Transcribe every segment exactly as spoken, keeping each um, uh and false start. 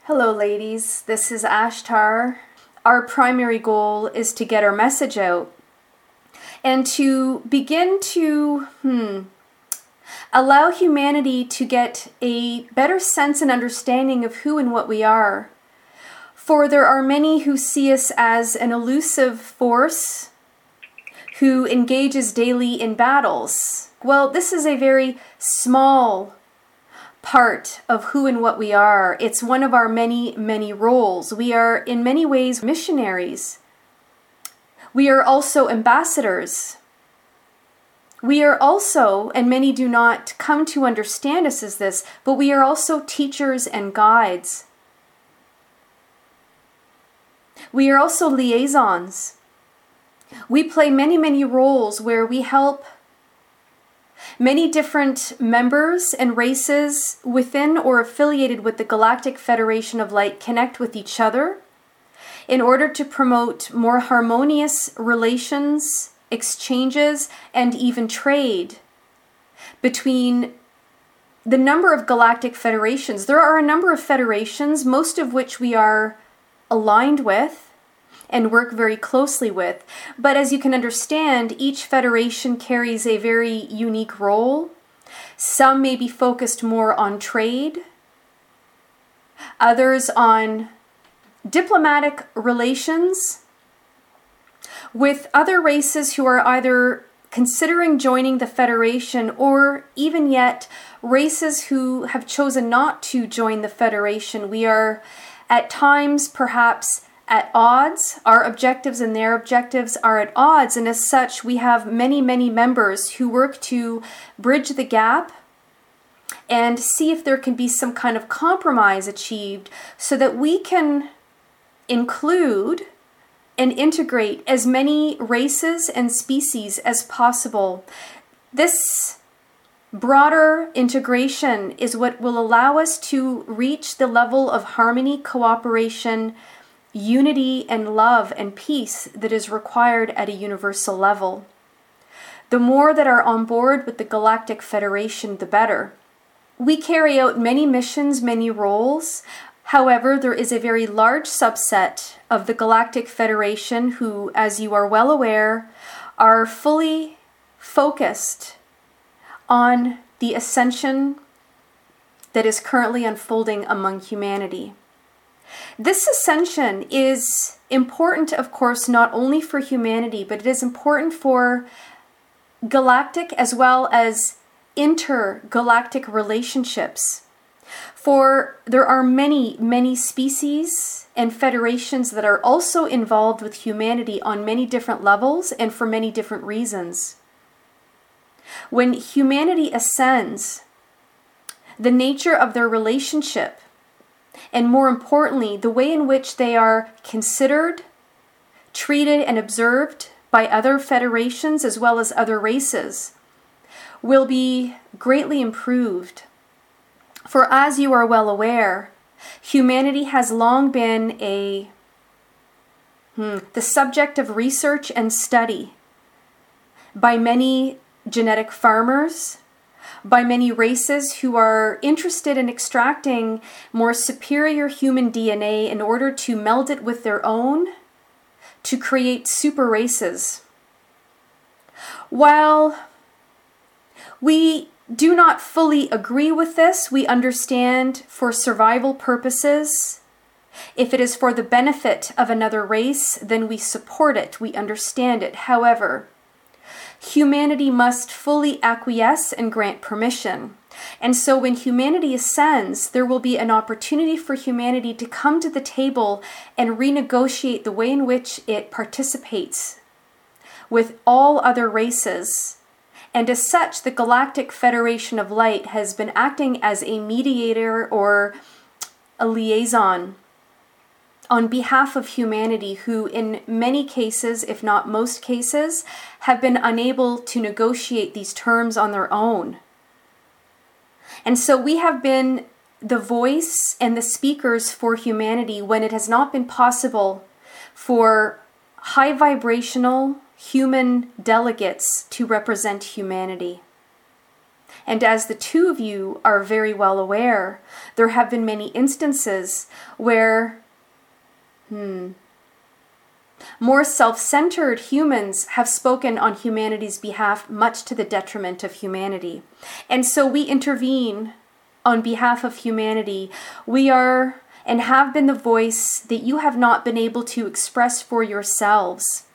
Hello ladies, this is Ashtar. Our primary goal is to get our message out and to begin to hmm, allow humanity to get a better sense and understanding of who and what we are. For there are many who see us as an elusive force who engages daily in battles. Well, this is a very small part of who and what we are. It's one of our many, many roles. We are in many ways missionaries. We are also ambassadors. We are also, and many do not come to understand us as this, but we are also teachers and guides. We are also liaisons. We play many, many roles where we help many different members and races within or affiliated with the Galactic Federation of Light connect with each other in order to promote more harmonious relations, exchanges, and even trade between the number of galactic federations. There are a number of federations, most of which we are aligned with and work very closely with. But as you can understand, each federation carries a very unique role. Some may be focused more on trade, others on diplomatic relations with other races who are either considering joining the Federation or even yet races who have chosen not to join the Federation. We are at times perhaps at odds. Our objectives and their objectives are at odds, and as such we have many, many members who work to bridge the gap and see if there can be some kind of compromise achieved so that we can include and integrate as many races and species as possible. This broader integration is what will allow us to reach the level of harmony, cooperation, unity, and love and peace that is required at a universal level. The more that are on board with the Galactic Federation, the better. We carry out many missions, many roles. However, there is a very large subset of the Galactic Federation who, as you are well aware, are fully focused on the ascension that is currently unfolding among humanity. This ascension is important, of course, not only for humanity, but it is important for galactic as well as intergalactic relationships. For there are many, many species and federations that are also involved with humanity on many different levels and for many different reasons. When humanity ascends, the nature of their relationship, and more importantly, the way in which they are considered, treated, and observed by other federations as well as other races, will be greatly improved. For as you are well aware, humanity has long been a hmm, the subject of research and study by many genetic farmers, by many races who are interested in extracting more superior human D N A in order to meld it with their own to create super races. While we do not fully agree with this, we understand for survival purposes, if it is for the benefit of another race, then we support it, we understand it. However, humanity must fully acquiesce and grant permission. And so when humanity ascends, there will be an opportunity for humanity to come to the table and renegotiate the way in which it participates with all other races. And as such, the Galactic Federation of Light has been acting as a mediator or a liaison on behalf of humanity who in many cases, if not most cases, have been unable to negotiate these terms on their own. And so we have been the voice and the speakers for humanity when it has not been possible for high vibrational human delegates to represent humanity. And as the two of you are very well aware, there have been many instances where hmm, more self-centered humans have spoken on humanity's behalf, much to the detriment of humanity. And so we intervene on behalf of humanity. We are and have been the voice that you have not been able to express for yourselves.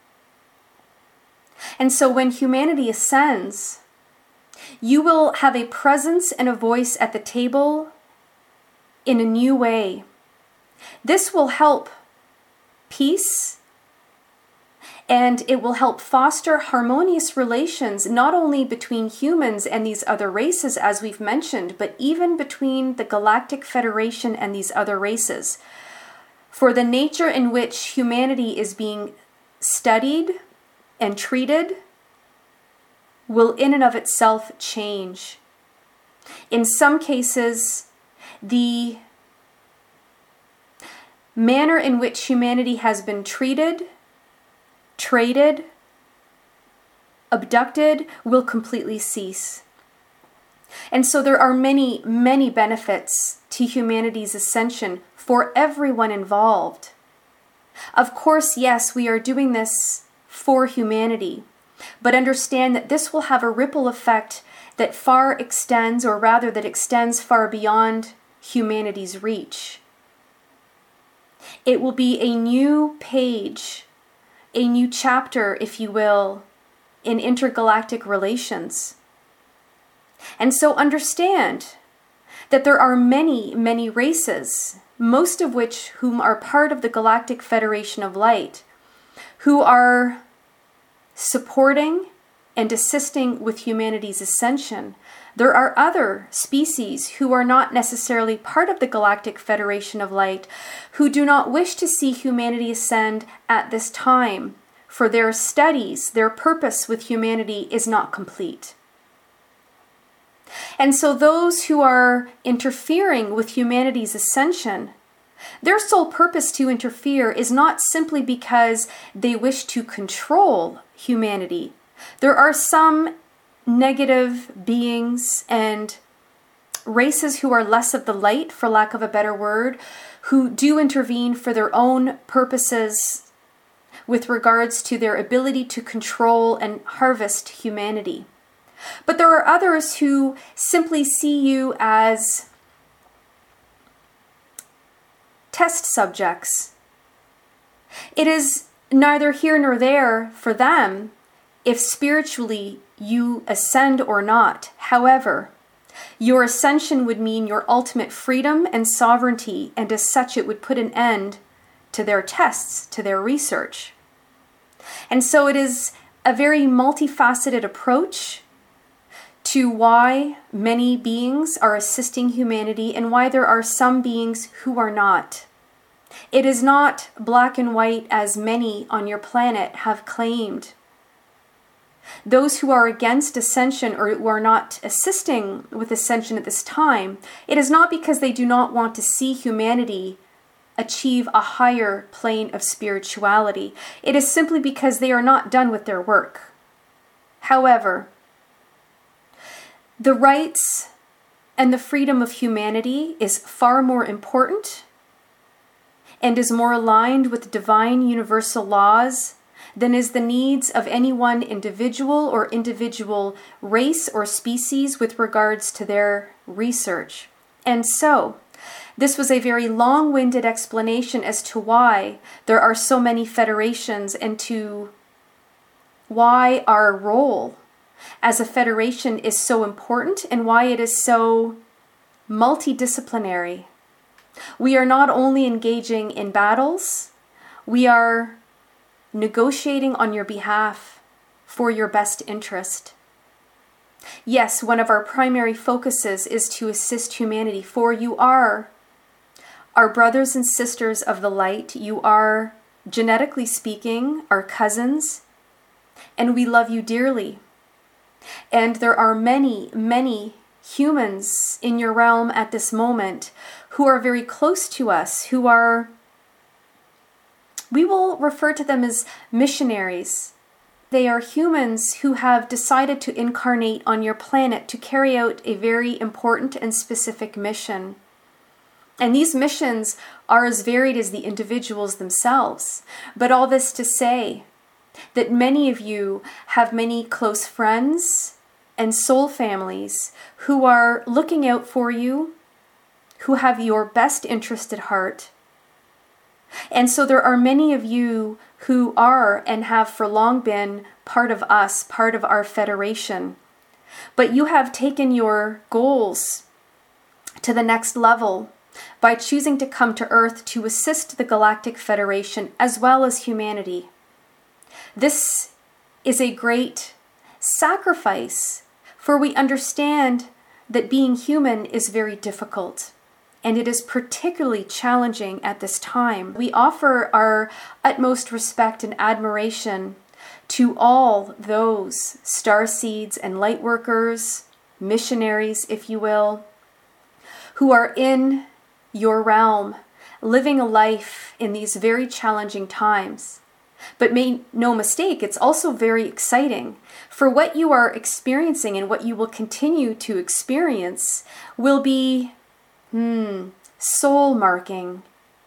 And so when humanity ascends, you will have a presence and a voice at the table in a new way. This will help peace, and it will help foster harmonious relations, not only between humans and these other races, as we've mentioned, but even between the Galactic Federation and these other races. For the nature in which humanity is being studied and treated will in and of itself change. In some cases, the manner in which humanity has been treated, traded, abducted will completely cease. And so there are many, many benefits to humanity's ascension for everyone involved. Of course, yes, we are doing this for humanity, but understand that this will have a ripple effect that far extends, or rather that extends far beyond humanity's reach. It will be a new page, a new chapter, if you will, in intergalactic relations. And so understand that there are many, many races, most of which whom are part of the Galactic Federation of Light, who are supporting and assisting with humanity's ascension. There are other species who are not necessarily part of the Galactic Federation of Light, who do not wish to see humanity ascend at this time, for their studies, their purpose with humanity is not complete. And so those who are interfering with humanity's ascension, their sole purpose to interfere is not simply because they wish to control humanity. There are some negative beings and races who are less of the light, for lack of a better word, who do intervene for their own purposes with regards to their ability to control and harvest humanity. But there are others who simply see you as test subjects. It is neither here nor there for them if spiritually you ascend or not. However, your ascension would mean your ultimate freedom and sovereignty, and as such it would put an end to their tests, to their research. And so it is a very multifaceted approach to why many beings are assisting humanity and why there are some beings who are not. It is not black and white as many on your planet have claimed. Those who are against ascension or who are not assisting with ascension at this time, it is not because they do not want to see humanity achieve a higher plane of spirituality. It is simply because they are not done with their work. However, the rights and the freedom of humanity is far more important and is more aligned with divine universal laws than is the needs of any one individual or individual race or species with regards to their research. And so, this was a very long-winded explanation as to why there are so many federations and to why our role as a federation is so important and why it is so multidisciplinary. We are not only engaging in battles, we are negotiating on your behalf for your best interest. Yes, one of our primary focuses is to assist humanity, for you are our brothers and sisters of the light. You are, genetically speaking, our cousins, and we love you dearly. And there are many, many humans in your realm at this moment who are very close to us, who are, we will refer to them as missionaries, They are humans who have decided to incarnate on your planet to carry out a very important and specific mission. And these missions are as varied as the individuals themselves. But all this to say that many of you have many close friends and soul families who are looking out for you, who have your best interest at heart. And so there are many of you who are and have for long been part of us, part of our federation. But you have taken your goals to the next level by choosing to come to Earth to assist the Galactic Federation as well as humanity. This is a great sacrifice, for we understand that being human is very difficult. And it is particularly challenging at this time. We offer our utmost respect and admiration to all those starseeds and light workers, missionaries, if you will, who are in your realm, living a life in these very challenging times. But make no mistake, it's also very exciting, for what you are experiencing and what you will continue to experience will be Hmm, soul marking.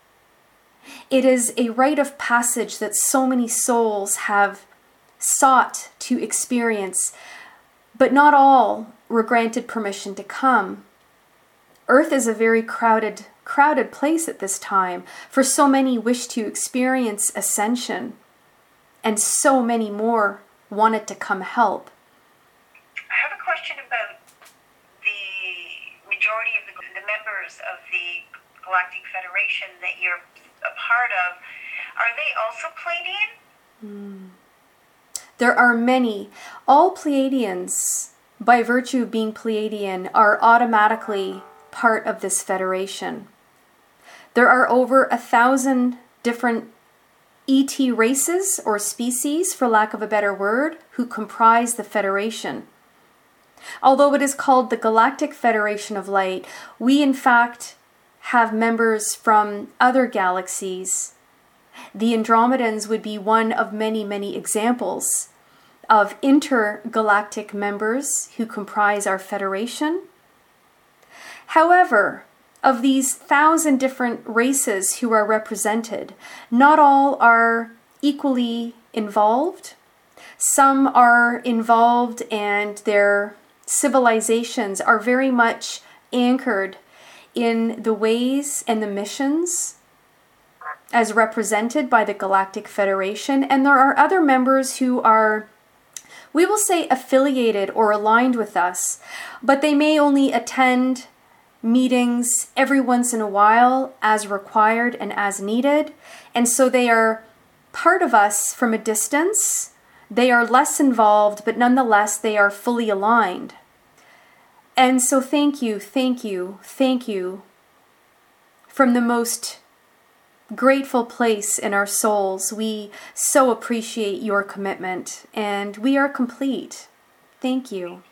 It is a rite of passage that so many souls have sought to experience, but not all were granted permission to come. Earth is a very crowded, crowded place at this time, for so many wish to experience ascension, and so many more wanted to come help. I have a question about the majority of the, the members of the Galactic Federation that you're a part of. Are they also Pleiadian? Mm. There are many. All Pleiadians, by virtue of being Pleiadian, are automatically part of this federation. There are over a thousand different E T races or species, for lack of a better word, who comprise the Federation. Although it is called the Galactic Federation of Light, we in fact have members from other galaxies. The Andromedans would be one of many, many examples of intergalactic members who comprise our Federation. However, of these thousand different races who are represented, not all are equally involved. Some are involved and their civilizations are very much anchored in the ways and the missions as represented by the Galactic Federation. And there are other members who are, we will say, affiliated or aligned with us, but they may only attend meetings every once in a while as required and as needed. And so they are part of us from a distance. They are less involved, but nonetheless, they are fully aligned. And so thank you, thank you, thank you from the most grateful place in our souls. We so appreciate your commitment, and we are complete. Thank you.